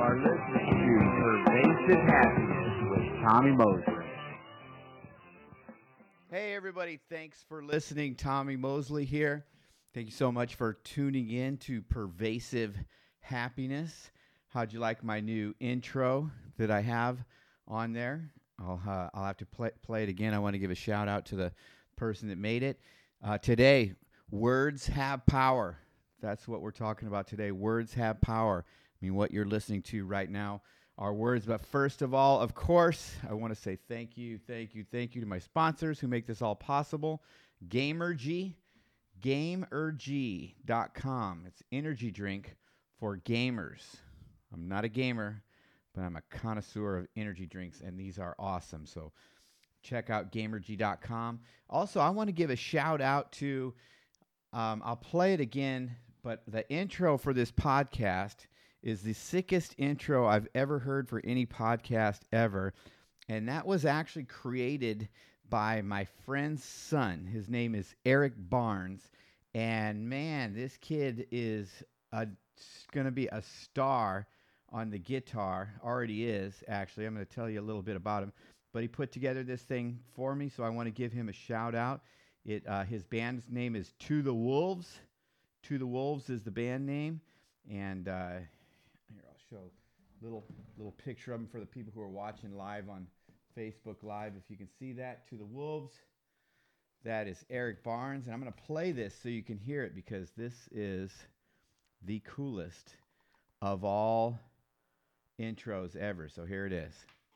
are listening to Pervasive Happiness with Tommy Mosley. Hey everybody, thanks for listening. Tommy Mosley here. Thank you so much for tuning in to Pervasive Happiness. How'd you like my new intro that I have on there? I'll have to play it again. I want to give a shout out to the person that made it. Today, words have power. That's what we're talking about today. Words have power. I mean, what you're listening to right now are words. But first of all, of course, I want to say thank you to my sponsors who make this all possible. Gamergy, Gamergy.com. It's energy drink for gamers. I'm not a gamer, but I'm a connoisseur of energy drinks, and these are awesome. So check out Gamergy.com. Also, I want to give a shout out to, I'll play it again, but the intro for this podcast is the sickest intro I've ever heard for any podcast ever. And that was actually created by my friend's son. His name is Eric Barnes. And man, this kid is going to be a star on the guitar. Already is, actually. I'm going to tell you a little bit about him. But he put together this thing for me, so I want to give him a shout out. His band's name is To the Wolves. To the Wolves is the band name. And here, I'll show a little picture of him for the people who are watching live on Facebook Live. If you can see that, To the Wolves. That is Eric Barnes. And I'm going to play this so you can hear it, because this is the coolest of all intros ever. So here it is.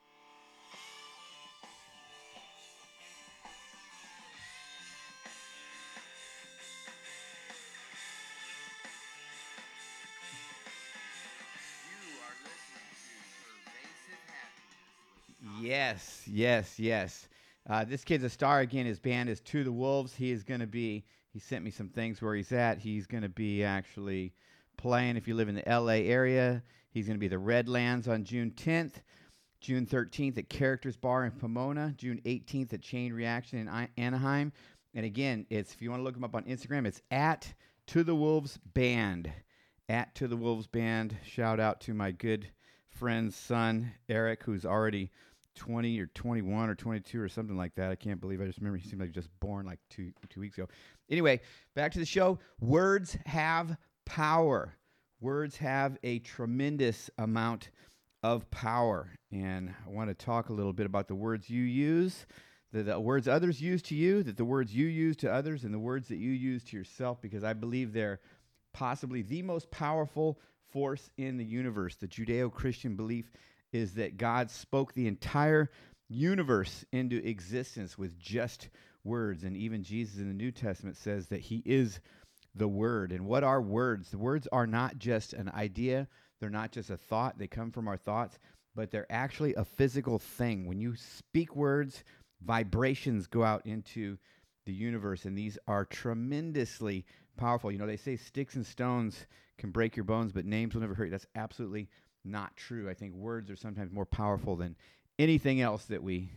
Yes. This kid's a star again. His band is To the Wolves. He sent me some things where he's at. He's going to be actually playing, if you live in the LA area, he's going to be at the Redlands on June 10th, June 13th at Characters Bar in Pomona, June 18th at Chain Reaction in Anaheim. And again, if you want to look him up on Instagram, it's at To the Wolves Band. At To the Wolves Band. Shout out to my good friend's son, Eric, who's already 20 or 21 or 22 or something like that. I can't believe. I just remember he seemed like just born like two weeks ago. Anyway, back to the show. Words have power. Words have a tremendous amount of power. And I want to talk a little bit about the words you use, the words others use to you, that the words you use to others, and the words that you use to yourself, because I believe they're possibly the most powerful force in the universe. The Judeo-Christian belief is that God spoke the entire universe into existence with just words. And even Jesus in the New Testament says that he is the Word. And what are words? The words are not just an idea. They're not just a thought. They come from our thoughts, but they're actually a physical thing. When you speak words, vibrations go out into the universe, and these are tremendously powerful. You know, they say sticks and stones can break your bones, but names will never hurt you. That's absolutely not true. I think words are sometimes more powerful than anything else that we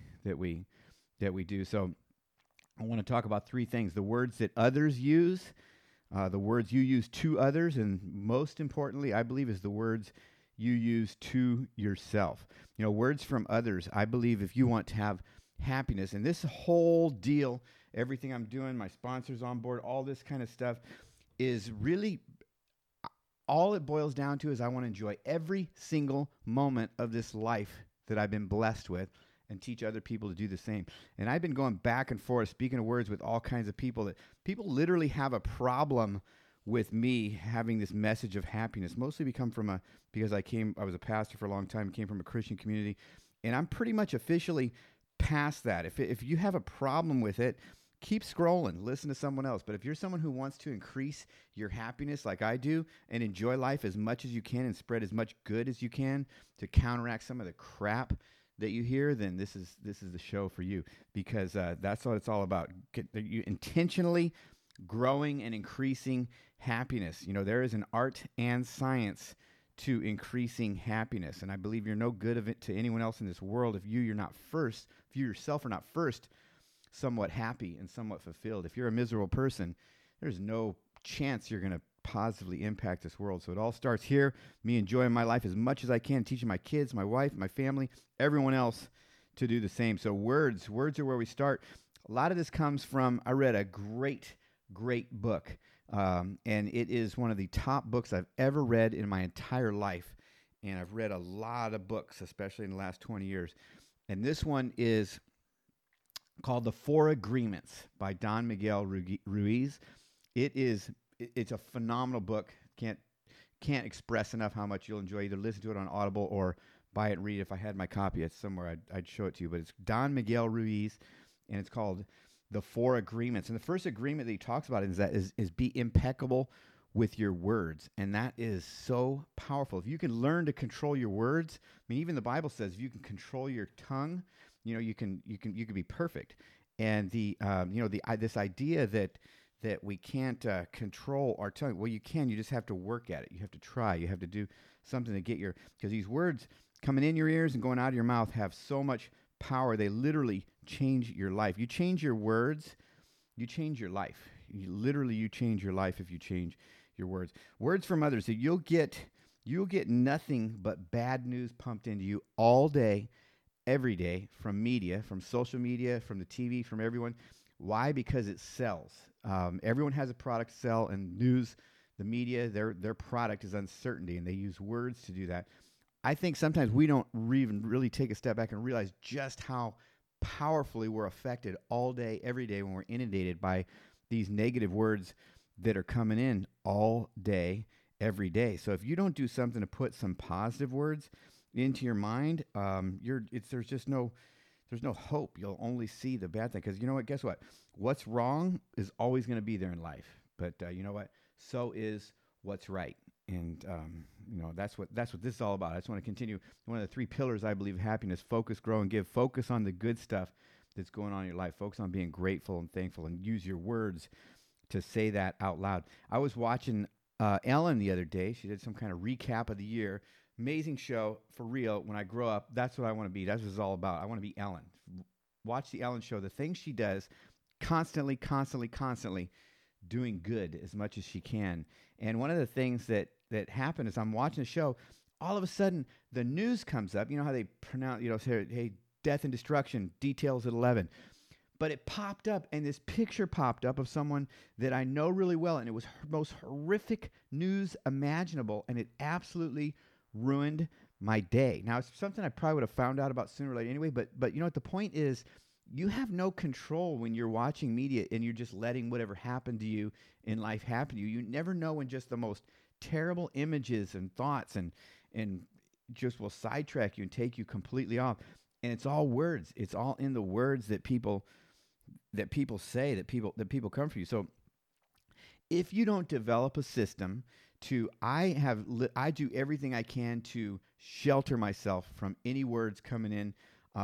do. So I want to talk about three things: the words that others use, the words you use to others, and most importantly, I believe, is the words you use to yourself. You know, words from others. I believe if you want to have happiness, and this whole deal, everything I'm doing, my sponsors on board, all this kind of stuff, is really all it boils down to is I want to enjoy every single moment of this life that I've been blessed with and teach other people to do the same. And I've been going back and forth, speaking of words with all kinds of people, that people literally have a problem with me having this message of happiness, mostly because I was a pastor for a long time, came from a Christian community, and I'm pretty much officially past that. If you have a problem with it, keep scrolling, listen to someone else. But if you're someone who wants to increase your happiness like I do and enjoy life as much as you can and spread as much good as you can to counteract some of the crap that you hear, then this is the show for you, because that's what it's all about. You intentionally growing and increasing happiness. You know, there is an art and science to increasing happiness, and I believe you're no good of it to anyone else in this world if you yourself are not first somewhat happy and somewhat fulfilled. If you're a miserable person, there's no chance you're going to positively impact this world. So it all starts here, me enjoying my life as much as I can, teaching my kids, my wife, my family, everyone else to do the same. So words are where we start. A lot of this comes from, I read a great book, and it is one of the top books I've ever read in my entire life. And I've read a lot of books, especially in the last 20 years. And this one is called The Four Agreements by Don Miguel Ruiz. It's a phenomenal book. Can't express enough how much you'll enjoy. Either listen to it on Audible or buy it and read it. If I had my copy, it's somewhere, I'd show it to you. But it's Don Miguel Ruiz, and it's called The Four Agreements. And the first agreement that he talks about is be impeccable with your words. And that is so powerful. If you can learn to control your words, I mean, even the Bible says if you can control your tongue, you can be perfect. And this idea that we can't control our tongue. Well, you can. You just have to work at it. You have to try. You have to do something to get because these words coming in your ears and going out of your mouth have so much power. They literally change your life. You change your words, you change your life. You change your life if you change your words. Words from others. So you'll get nothing but bad news pumped into you all day, every day, from media, from social media, from the TV, from everyone. Why? Because it sells. Everyone has a product to sell, and news, the media, their product is uncertainty, and they use words to do that. I think sometimes we don't even really take a step back and realize just how powerfully we're affected all day, every day when we're inundated by these negative words that are coming in all day, every day. So if you don't do something to put some positive words into your mind, there's no hope. You'll only see the bad thing. Because you know what? Guess what? What's wrong is always going to be there in life. But you know what? So is what's right. And that's what this is all about. I just want to continue. One of the three pillars, I believe, happiness: focus, grow, and give. Focus on the good stuff that's going on in your life. Focus on being grateful and thankful, and use your words to say that out loud. I was watching Ellen the other day. She did some kind of recap of the year. Amazing show, for real. When I grow up, that's what I want to be. That's what it's all about. I want to be Ellen. Watch the Ellen show. The things she does, constantly doing good as much as she can. And one of the things that happened is I'm watching the show. All of a sudden, the news comes up. You know how they pronounce, say, hey, death and destruction, details at 11. But it popped up, and this picture popped up of someone that I know really well, and it was most horrific news imaginable, and it absolutely ruined my day. Now, it's something I probably would have found out about sooner or later anyway, but you know what? The point is, you have no control when you're watching media and you're just letting whatever happened to you in life happen to you. You never know when just the most terrible images and thoughts and just will sidetrack you and take you completely off. And it's all words. It's all in the words that people say, that people come for you. So if you don't develop a system I do everything I can to shelter myself from any words coming in.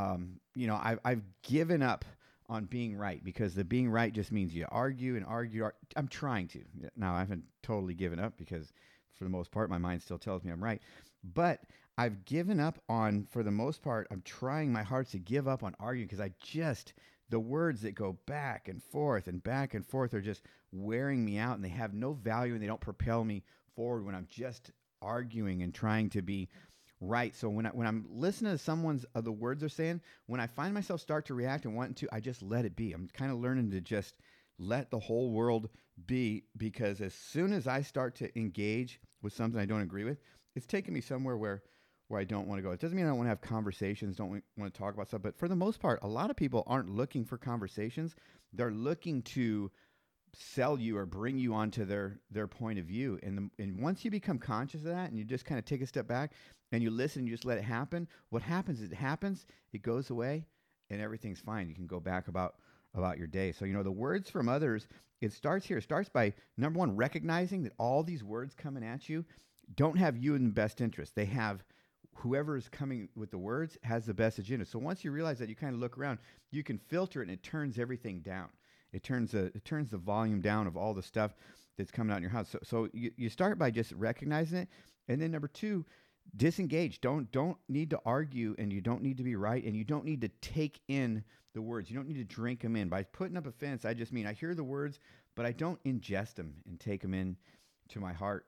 I've given up on being right, because the being right just means you argue and argue. I'm trying to. Now, I haven't totally given up, because for the most part, my mind still tells me I'm right. But I've given up on, for the most part, I'm trying my hardest to give up on arguing, because the words that go back and forth are just wearing me out, and they have no value, and they don't propel me forward when I'm just arguing and trying to be right. So when I'm listening to someone's the words they're saying, when I find myself start to react and wanting to, I just let it be. I'm kind of learning to just let the whole world be, because as soon as I start to engage with something I don't agree with, it's taking me somewhere where I don't want to go. It doesn't mean I don't want to have conversations, don't want to talk about stuff, but for the most part, a lot of people aren't looking for conversations. They're looking to sell you or bring you onto their point of view. And once you become conscious of that, and you just kind of take a step back and you listen, you just let it happen, what happens is it goes away, and everything's fine. You can go back about your day. So, the words from others, it starts here. It starts by, number one, recognizing that all these words coming at you don't have you in the best interest. They have whoever is coming with the words has the best agenda. So once you realize that, you kind of look around, you can filter it, and it turns everything down. It turns the volume down of all the stuff that's coming out in your house. So you start by just recognizing it, and then number two, disengage. Don't need to argue, and you don't need to be right, and you don't need to take in the words. You don't need to drink them in. By putting up a fence, I just mean I hear the words, but I don't ingest them and take them in to my heart.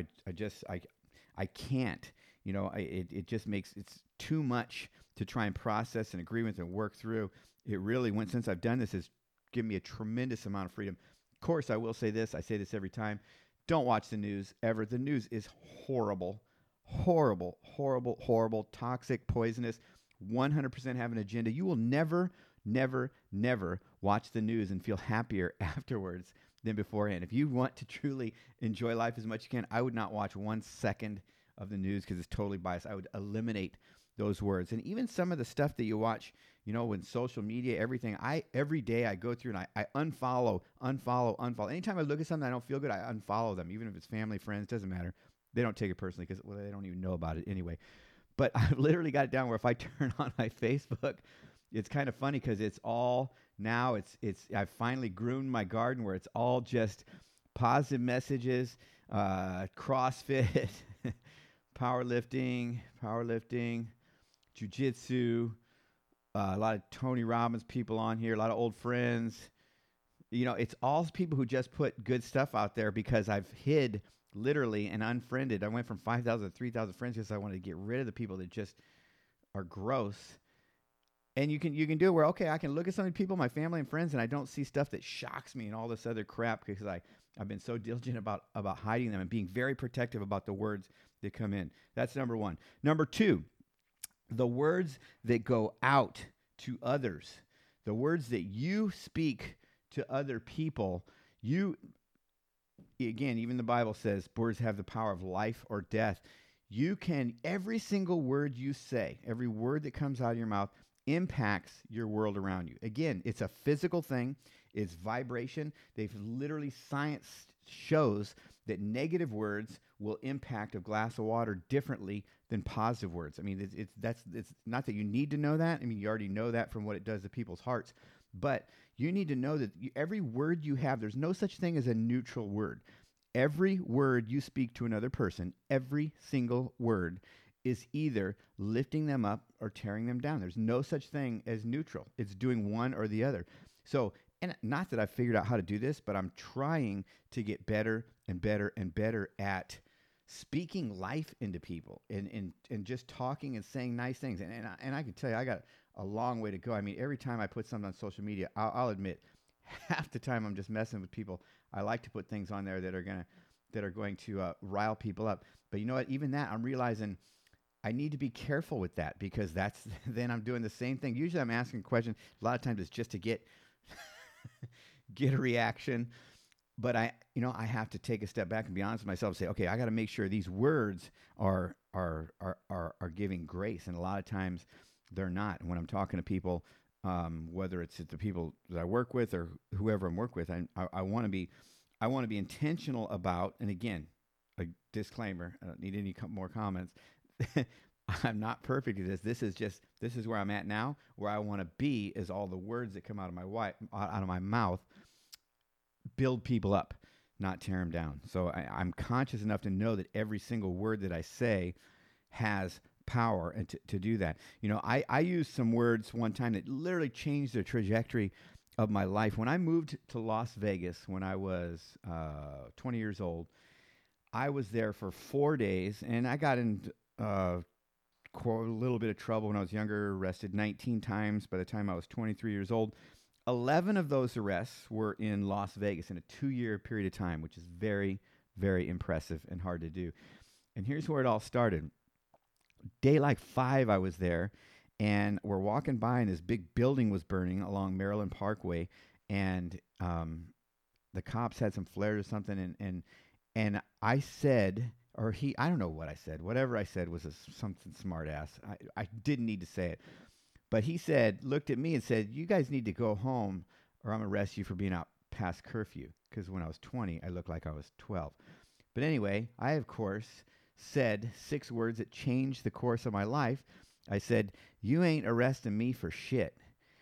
I can't. It just makes it's too much to try and process and agree with and work through. It really went since I've done this has given me a tremendous amount of freedom. Of course, I will say this. I say this every time. Don't watch the news ever. The news is horrible, horrible, horrible, horrible, toxic, poisonous. 100% have an agenda. You will never, never, never watch the news and feel happier afterwards than beforehand. If you want to truly enjoy life as much as you can, I would not watch 1 second of the news because it's totally biased. I would eliminate those words. And even some of the stuff that you watch, when social media, everything, every day I go through and I unfollow. Anytime I look at something I don't feel good, I unfollow them, even if it's family, friends, doesn't matter. They don't take it personally because they don't even know about it anyway. But I've literally got it down where if I turn on my Facebook, it's kind of funny because it's all now I've finally groomed my garden where it's all just positive messages, CrossFit, powerlifting, jiu-jitsu, a lot of Tony Robbins people on here, a lot of old friends. It's all people who just put good stuff out there because I've hid literally and unfriended. I went from 5,000 to 3,000 friends because I wanted to get rid of the people that just are gross. And you can do it where, okay, I can look at some of the people, my family and friends, and I don't see stuff that shocks me and all this other crap because I've been so diligent about hiding them and being very protective about the words that come in. That's number one. Number two, the words that go out to others, the words that you speak to other people, again, even the Bible says words have the power of life or death. Every single word you say, every word that comes out of your mouth impacts your world around you. Again, it's a physical thing. It's vibration. Science shows that negative words will impact a glass of water differently than positive words. I mean, it's not that you need to know that. I mean, you already know that from what it does to people's hearts. But you need to know that every word you have, there's no such thing as a neutral word. Every word you speak to another person, every single word is either lifting them up or tearing them down. There's no such thing as neutral. It's doing one or the other. So, and not that I've figured out how to do this, but I'm trying to get better and better and better at speaking life into people and just talking and saying nice things. And I can tell you, I got a long way to go. I mean, every time I put something on social media, I'll admit, half the time I'm just messing with people. I like to put things on there that are going to rile people up. But you know what? Even that, I'm realizing I need to be careful with that because then I'm doing the same thing. Usually I'm asking questions. A lot of times it's just to get a reaction. But I have to take a step back and be honest with myself and say, okay, I got to make sure these words are giving grace. And a lot of times they're not. And when I'm talking to people, whether it's the people that I work with or whoever I'm work with, I want to be intentional about. And again, a disclaimer: I don't need any more comments. I'm not perfect at this. This is where I'm at now. Where I want to be is all the words that come out of my mouth build people up, not tear them down. So I'm conscious enough to know that every single word that I say has power and to do that. I used some words one time that literally changed the trajectory of my life. When I moved to Las Vegas when I was 20 years old, I was there for 4 days, and I got in a little bit of trouble when I was younger, arrested 19 times by the time I was 23 years old. 11 of those arrests were in Las Vegas in a 2-year period of time, which is very, very impressive and hard to do. And here's where it all started. Day like 5, I was there, and we're walking by, and this big building was burning along Maryland Parkway, and the cops had some flares or something, and I said, I don't know what I said. Whatever I said was something smart ass. I didn't need to say it. But he looked at me and said, you guys need to go home or I'm going to arrest you for being out past curfew. Because when I was 20, I looked like I was 12. But anyway, I, of course, said 6 words that changed the course of my life. I said, you ain't arresting me for shit.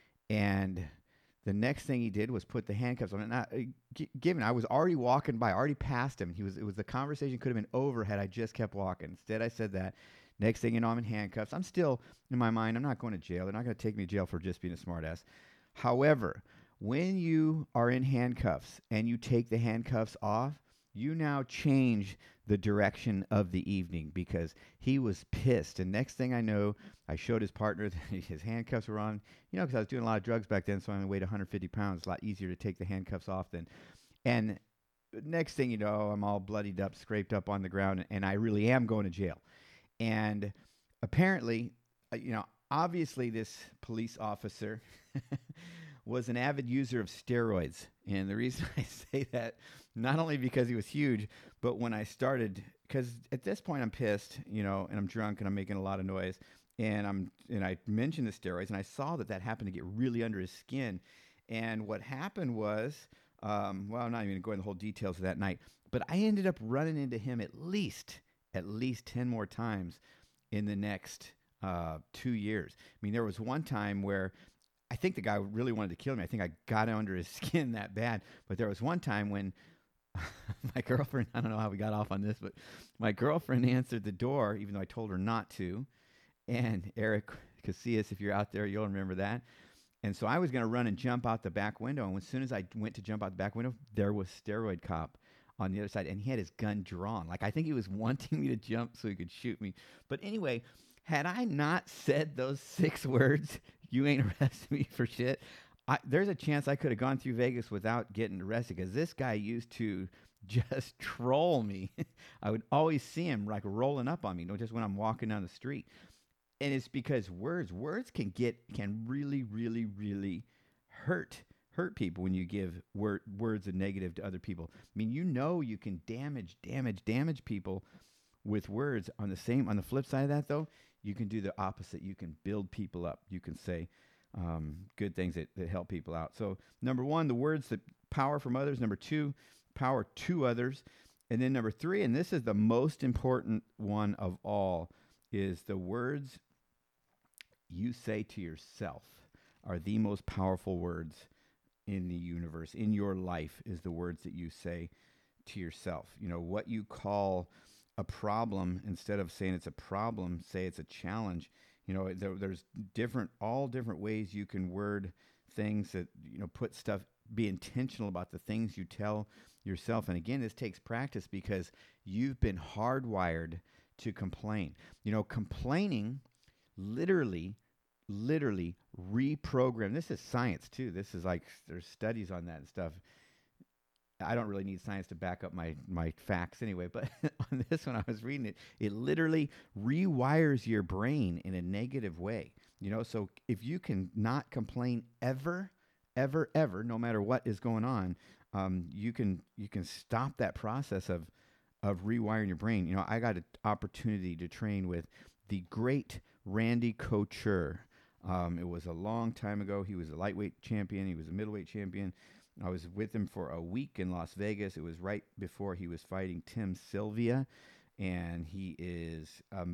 And the next thing he did was put the handcuffs on. And I was already walking by, already passed him. The conversation could have been over had I just kept walking. Instead, I said that. Next thing you know, I'm in handcuffs. I'm still, in my mind, I'm not going to jail. They're not going to take me to jail for just being a smartass. However, when you are in handcuffs and you take the handcuffs off, you now change the direction of the evening because he was pissed. And next thing I know, I showed his partner that his handcuffs were on, because I was doing a lot of drugs back then, so I only weighed 150 pounds. A lot easier to take the handcuffs off then. And next thing you know, I'm all bloodied up, scraped up on the ground, and I really am going to jail. And apparently, obviously, this police officer was an avid user of steroids. And the reason I say that, not only because he was huge, but when I started, because at this point I'm pissed, and I'm drunk and I'm making a lot of noise, and I mentioned the steroids, and I saw that happened to get really under his skin. And what happened was, I'm not even going to go into the whole details of that night, but I ended up running into him at least 10 more times in the next 2 years. I mean, there was one time where I think the guy really wanted to kill me. I think I got under his skin that bad. But there was one time when my girlfriend, I don't know how we got off on this, but my girlfriend answered the door, even though I told her not to. And Eric Casillas, if you're out there, you'll remember that. And so I was going to run and jump out the back window. And as soon as I went to jump out the back window, there was Steroid Cop on the other side. And he had his gun drawn. Like, I think he was wanting me to jump so he could shoot me. But anyway, had I not said those 6 words, you ain't arrested me for shit, there's a chance I could have gone through Vegas without getting arrested, because this guy used to just troll me. I would always see him like rolling up on me, just when I'm walking down the street. And it's because words can really, really, really hurt people when you give words of negative to other people. I mean, you can damage people with words. On the flip side of that, though, you can do the opposite. You can build people up. You can say good things that help people out. So, number 1, the words that power from others. Number 2, power to others. And then number 3, and this is the most important one of all, is the words you say to yourself are the most powerful words in the universe. In your life is the words that you say to yourself. What you call a problem, instead of saying it's a problem, say it's a challenge. There's all different ways you can word things that, put stuff, be intentional about the things you tell yourself. And again, this takes practice because you've been hardwired to complain. Complaining literally reprogram. This is science too. This is like, there's studies on that and stuff. I don't really need science to back up my facts anyway, but on this one I was reading it, it literally rewires your brain in a negative way. So if you can not complain ever, no matter what is going on, you can stop that process of rewiring your brain. I got an opportunity to train with the great Randy Couture. It was a long time ago. He was a lightweight champion. He was a middleweight champion. I was with him for a week in Las Vegas. It was right before he was fighting Tim Sylvia. And he is,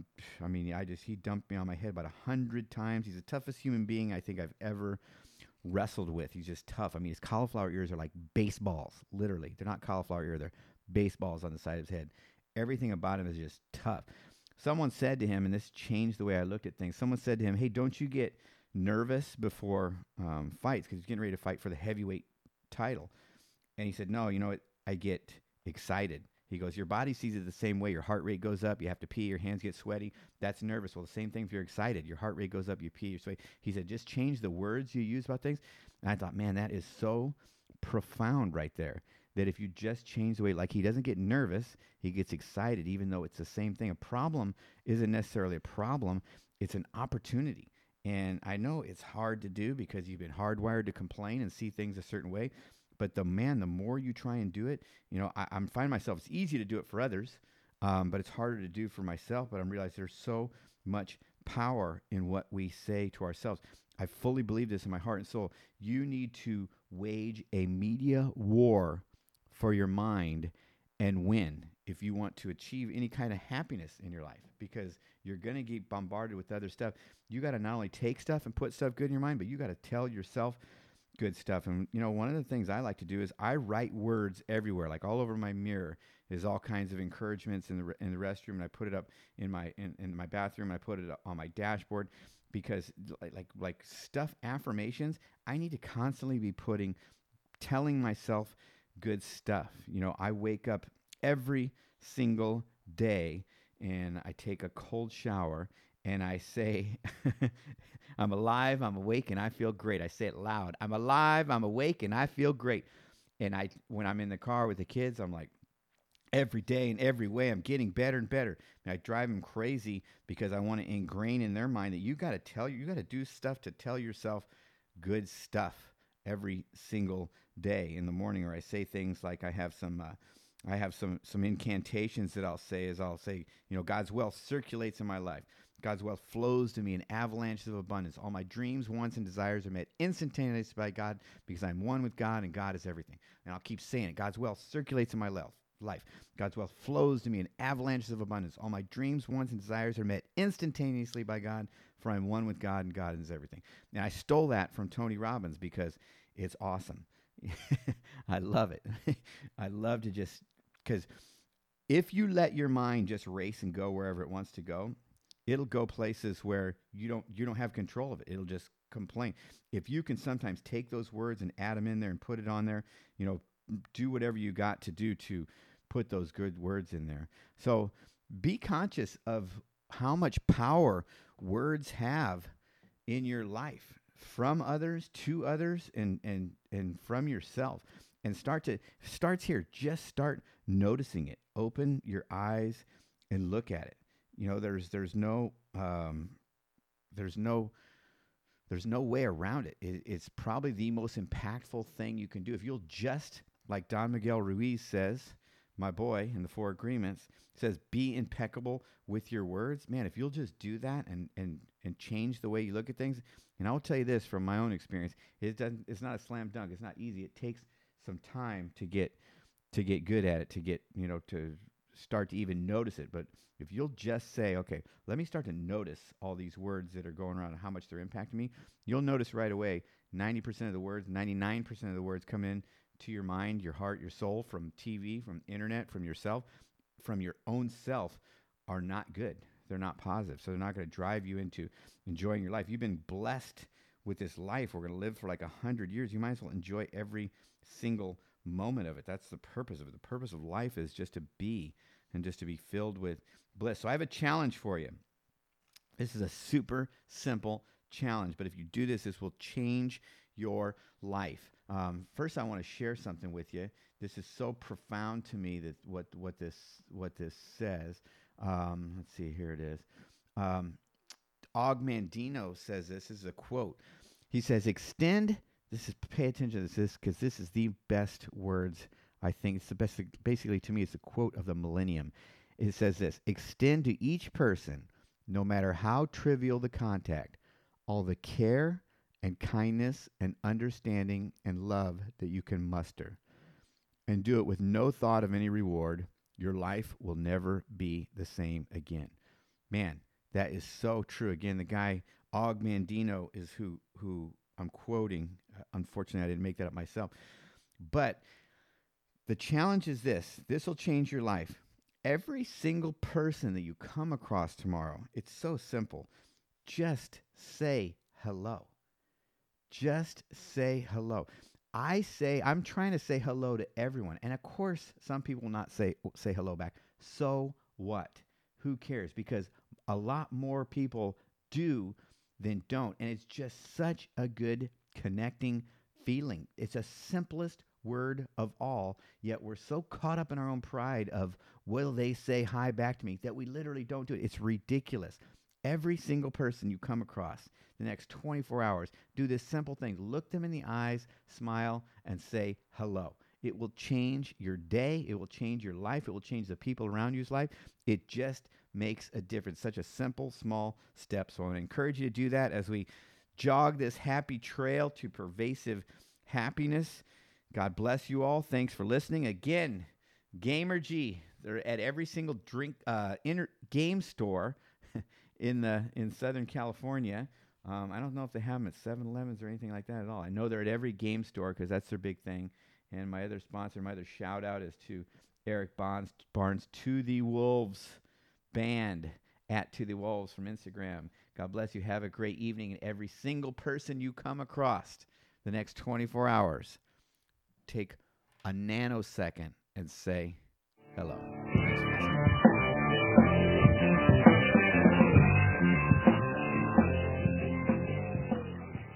he dumped me on my head about 100 times. He's the toughest human being I think I've ever wrestled with. He's just tough. His cauliflower ears are like baseballs, literally. They're not cauliflower ear. They're baseballs on the side of his head. Everything about him is just tough. Someone said to him, and this changed the way I looked at things, someone said to him, hey, don't you get nervous before fights, because he's getting ready to fight for the heavyweight title? And he said, no, I get excited. He goes, your body sees it the same way. Your heart rate goes up. You have to pee. Your hands get sweaty. That's nervous. Well, the same thing if you're excited. Your heart rate goes up. You pee. You're sweaty. He said, just change the words you use about things. And I thought, man, that is so profound right there, that if you just change the way, like, he doesn't get nervous, he gets excited, even though it's the same thing. A problem isn't necessarily a problem. It's an opportunity. And I know it's hard to do because you've been hardwired to complain and see things a certain way. But the more you try and do it, I'm finding myself, it's easy to do it for others, but it's harder to do for myself. But I'm realizing there's so much power in what we say to ourselves. I fully believe this in my heart and soul. You need to wage a media war for your mind and win if you want to achieve any kind of happiness in your life, because you're going to get bombarded with other stuff. You got to not only take stuff and put stuff good in your mind, but you got to tell yourself good stuff. And one of the things I like to do is I write words everywhere, like all over my mirror is all kinds of encouragements in the restroom, and I put it up in my bathroom, and I put it up on my dashboard, because like stuff, affirmations, I need to constantly be telling myself good stuff. I wake up every single day, and I take a cold shower and I say, I'm alive, I'm awake, and I feel great. I say it loud. I'm alive, I'm awake, and I feel great. And when I'm in the car with the kids, I'm like, every day in every way, I'm getting better and better. And I drive them crazy because I want to ingrain in their mind that you got to do stuff to tell yourself good stuff every single day in the morning. Or I say things like I have some incantations that I'll say. God's wealth circulates in my life. God's wealth flows to me in avalanches of abundance. All my dreams, wants, and desires are met instantaneously by God because I'm one with God and God is everything. And I'll keep saying it. God's wealth circulates in my life. God's wealth flows to me in avalanches of abundance. All my dreams, wants, and desires are met instantaneously by God, for I'm one with God and God is everything. And I stole that from Tony Robbins because it's awesome. I love it. I love to because if you let your mind just race and go wherever it wants to go, it'll go places where you don't have control of it. It'll just complain. If you can sometimes take those words and add them in there and put it on there, do whatever you got to do to put those good words in there. So be conscious of how much power words have in your life, from others to others, and from yourself. And starts here. Just start noticing it. Open your eyes and look at it. There's no way around it. It's probably the most impactful thing you can do. If you'll just, like Don Miguel Ruiz says, my boy in the Four Agreements, says, be impeccable with your words. Man, if you'll just do that and change the way you look at things, and I'll tell you this from my own experience, it's not a slam dunk. It's not easy. It takes some time to get good at it, to start to even notice it. But if you'll just say, okay, let me start to notice all these words that are going around and how much they're impacting me, you'll notice right away 90% of the words, 99% of the words come in to your mind, your heart, your soul, from TV, from internet, from yourself, from your own self, are not good. They're not positive. So they're not going to drive you into enjoying your life. You've been blessed with this life. We're going to live for like 100 years. You might as well enjoy every single moment of it. That's the purpose of it. The purpose of life is just to be, and just to be filled with bliss. So I have a challenge for you. This is a super simple challenge, but if you do this will change your life. First, I want to share something with you. This is so profound to me, that what this says. Let's see, here it is. Og Mandino says this. This is a quote. He says, pay attention to this, because this is the best words. I think it's the best. Basically, to me, it's a quote of the millennium. It says this: extend to each person, no matter how trivial the contact, all the care and kindness and understanding and love that you can muster. And do it with no thought of any reward. Your life will never be the same again. Man, that is so true. Again, the guy, Og Mandino, is who I'm quoting. Unfortunately, I didn't make that up myself. But the challenge is this. This will change your life. Every single person that you come across tomorrow, it's so simple. Just say hello. Just say hello. I'm trying to say hello to everyone. And of course, some people will not say hello back. So what? Who cares? Because a lot more people do than don't. And it's just such a good connecting feeling. It's the simplest word of all, yet we're so caught up in our own pride of, will they say hi back to me, that we literally don't do it. It's ridiculous. Every single person you come across the next 24 hours, do this simple thing. Look them in the eyes, smile, and say hello. It will change your day. It will change your life. It will change the people around you's life. It just makes a difference. Such a simple, small step. So I want to encourage you to do that as we jog this happy trail to pervasive happiness. God bless you all. Thanks for listening. Again, Gamer G. They're at every single game store in Southern California. I don't know if they have them at 7-Elevens or anything like that at all. I know they're at every game store because that's their big thing. And my other sponsor, my other shout out is to Eric Barnes, To The Wolves Band, at To The Wolves from Instagram. God bless you. Have a great evening. And every single person you come across the next 24 hours, take a nanosecond and say Hello.